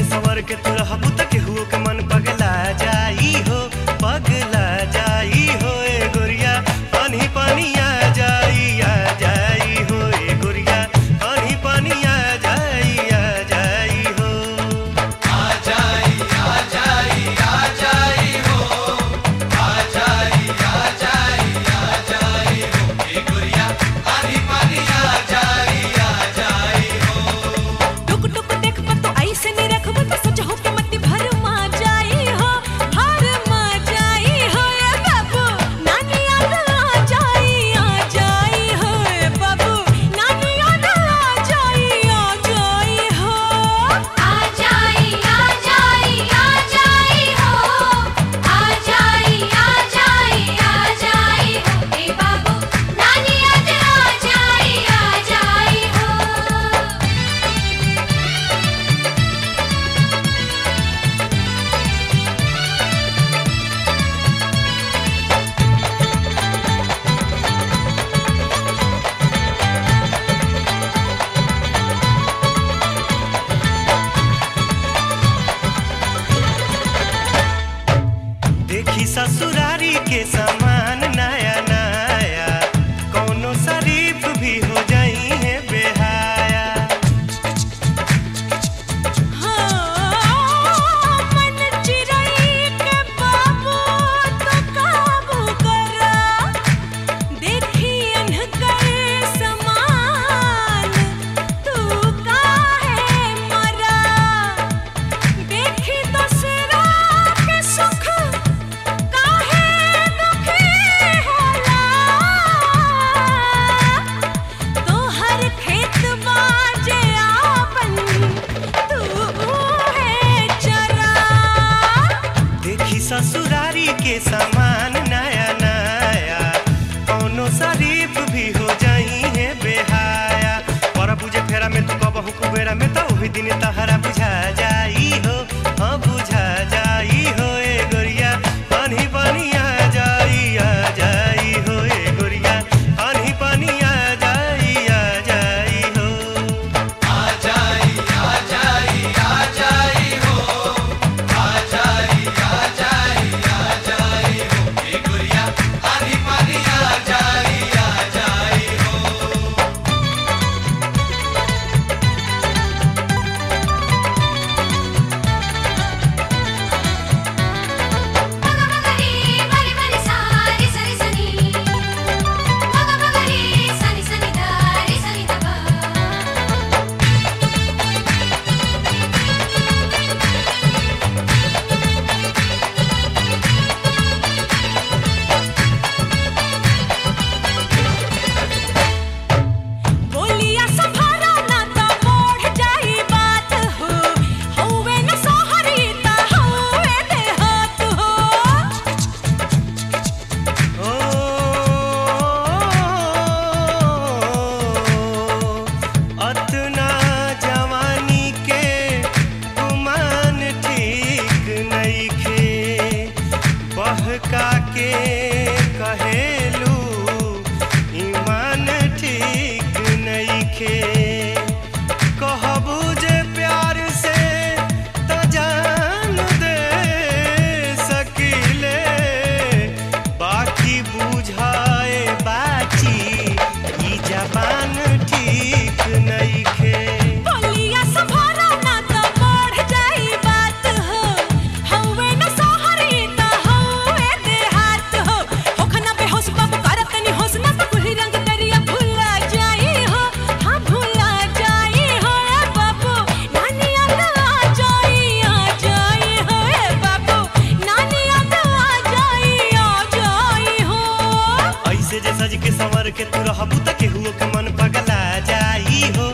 सवर के तू रहबू त केहू के मन पगला जाई हो, पगला जाई हो ए गोरिया। पानी पानी आ जाई हो ए गोरिया, पानी पानी आ जाई हो। आ जाई हो, आ जाई हो ए गोरिया, पानी पानी आ जाई हो। टुक टुक देख पर तो ऐसे नहीं रखबू तो सोच हो के मत भर मा जाई हो, हर मा जाई हो ए बाबू। नानी याद आ जाई हो ए बाबू, नानी याद आ जाई हो। आ जाई हो, आ जाई हो ए बाबू, नानी याद आ जाई हो। देखी ससुरारी के सामान नया नया, कौनो शरीफ भी हो जाई है बेहाया। मन चिरई के बाबू तो काबू करा, देखी अनकर समान तू काहे मरा। देखी दसरा के सुख काहे दुखी होला, तोहर खेत बाजे आपन तू है चरा। देखी ससुरारी के सामान नया नया, कौनो शरीफ भी हो जाई है बेहाया। पर बुझे फेरा में तू कबहू कुबेरा में तो वही दिन तहरा बुझा जाई हो, हाँ बुझा जाई हो ए गोरिया। पानी पानी आ जाई हो ए गोरिया, पानी पानी आ जाई हो। आ जाई हो, आ जाई हो ए गोरिया, पानी पानी आ जाई हो। मगमगरी मरी मरी सारी सरी सनी, मगमगरी सनी सनी दारी सनी दबा। बोलिया संभारा ना तो बढ़ जाई बात हो, हौवे न सोहरी ता हौवे देहात हो। ओ अतना जवानी के गुमान ठीक नइखे, बहका के कहेलू ईमान ठीक नइखे। कहबू जे प्यार से त जान दे सकीले, बाकी बुझाए बाची ई जबान ठीक नइखे। बोलिया संभारा ना तो बढ़ जाई बात हो, हौवे न सोहरी ता हौवे देहात हो। होखना बेहोश बाबू करत नहीं होश ना तो कुली रंग दरिया भुला जाई हो, हाँ भुला जाई हो ए बाबू। नानी याद आ जाई हो ए बाबू, नानी याद आ जाई हो। ऐसे जे सज के संवर के तू रहबू त केहू के मन पगला जाई हो,